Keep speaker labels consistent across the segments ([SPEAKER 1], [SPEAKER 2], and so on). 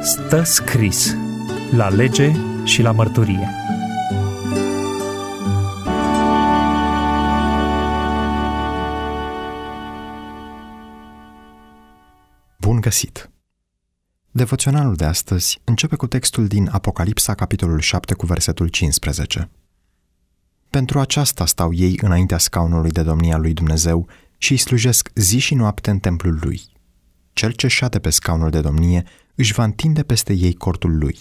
[SPEAKER 1] Stă scris la lege și la mărturie.
[SPEAKER 2] Bun găsit! Devoționalul de astăzi începe cu textul din Apocalipsa, capitolul 7, cu versetul 15. Pentru aceasta stau ei înaintea scaunului de domnia lui Dumnezeu și îi slujesc zi și noapte în templul lui. Cel ce șade pe scaunul de domnie își va întinde peste ei cortul lui.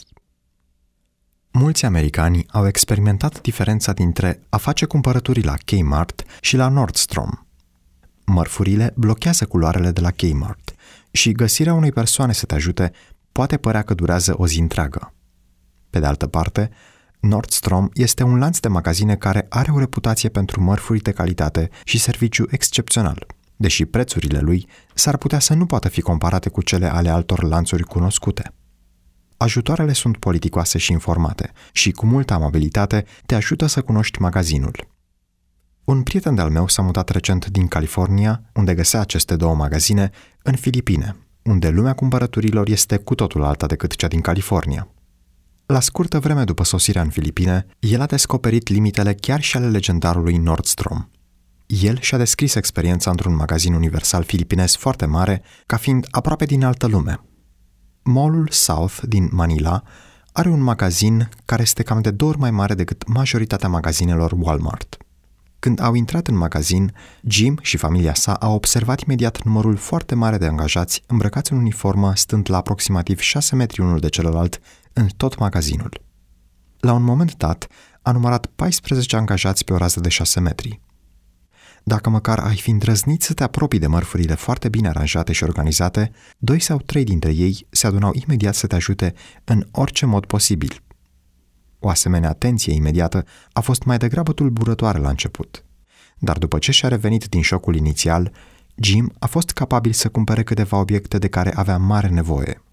[SPEAKER 2] Mulți americani au experimentat diferența dintre a face cumpărături la Kmart și la Nordstrom. Mărfurile blochează culoarele de la Kmart și găsirea unei persoane să te ajute poate părea că durează o zi întreagă. Pe de altă parte, Nordstrom este un lanț de magazine care are o reputație pentru mărfuri de calitate și serviciu excepțional, deși prețurile lui s-ar putea să nu poată fi comparate cu cele ale altor lanțuri cunoscute. Ajutoarele sunt politicoase și informate și cu multă amabilitate te ajută să cunoști magazinul. Un prieten de-al meu s-a mutat recent din California, unde găsea aceste două magazine, în Filipine, unde lumea cumpărăturilor este cu totul alta decât cea din California. La scurtă vreme după sosirea în Filipine, el a descoperit limitele chiar și ale legendarului Nordstrom. El și-a descris experiența într-un magazin universal filipinez foarte mare, ca fiind aproape din altă lume. Mall-ul South din Manila are un magazin care este cam de 2 ori mai mare decât majoritatea magazinelor Walmart. Când au intrat în magazin, Jim și familia sa au observat imediat numărul foarte mare de angajați îmbrăcați în uniformă, stând la aproximativ 6 metri unul de celălalt în tot magazinul. La un moment dat, a numărat 14 angajați pe o rază de 6 metri. Dacă măcar ai fi îndrăznit să te apropii de mărfurile foarte bine aranjate și organizate, 2 sau 3 dintre ei se adunau imediat să te ajute în orice mod posibil. O asemenea atenție imediată a fost mai degrabă tulburătoare la început, dar după ce și-a revenit din șocul inițial, Jim a fost capabil să cumpere câteva obiecte de care avea mare nevoie.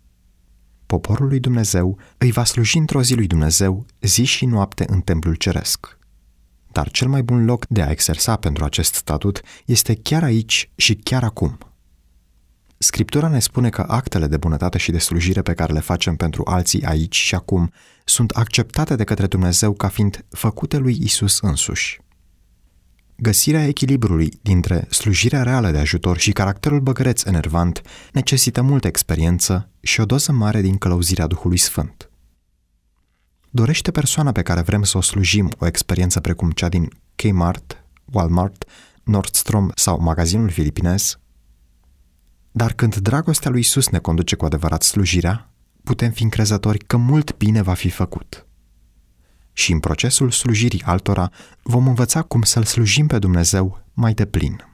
[SPEAKER 2] Poporul lui Dumnezeu îi va sluji într-o zi lui Dumnezeu zi și noapte în templul ceresc. Dar cel mai bun loc de a exersa pentru acest statut este chiar aici și chiar acum. Scriptura ne spune că actele de bunătate și de slujire pe care le facem pentru alții aici și acum sunt acceptate de către Dumnezeu ca fiind făcute lui Isus însuși. Găsirea echilibrului dintre slujirea reală de ajutor și caracterul băgăreț enervant necesită multă experiență și o doză mare din călăuzirea Duhului Sfânt. Dorește persoana pe care vrem să o slujim o experiență precum cea din Kmart, Walmart, Nordstrom sau magazinul filipinez? Dar când dragostea lui Isus ne conduce cu adevărat slujirea, putem fi încrezători că mult bine va fi făcut. Și în procesul slujirii altora vom învăța cum să-L slujim pe Dumnezeu mai deplin.